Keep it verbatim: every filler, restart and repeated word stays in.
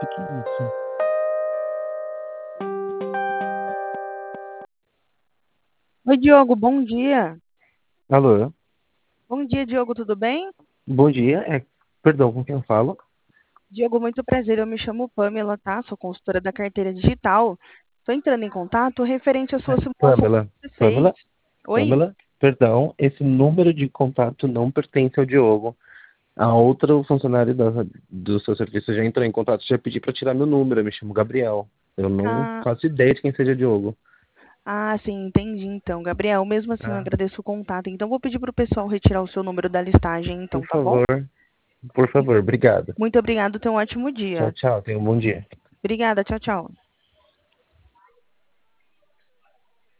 que que é isso? Oi, Diogo, bom dia. Alô? Bom dia, Diogo, tudo bem? Bom dia. É, perdão, com quem eu falo? Diogo, muito prazer. Eu me chamo Pamela, tá? Sou consultora da carteira digital. Estou entrando em contato referente à sua simulação Pamela. que você fez. Pamela? Oi? Pamela? Perdão, esse número de contato não pertence ao Diogo. A outra funcionária da, do seu serviço já entrou em contato, já pedi para tirar meu número. Eu me chamo Gabriel. Eu não Ah, faço ideia de quem seja Diogo. ah, sim, entendi então. Gabriel, mesmo assim eu Tá? agradeço o contato. Então vou pedir para o pessoal retirar o seu número da listagem, Por então, tá bom? favor, por favor, obrigado. Muito obrigado, tenha um ótimo Tchau, dia. tchau. Tenha um bom dia. Obrigada, tchau, tchau.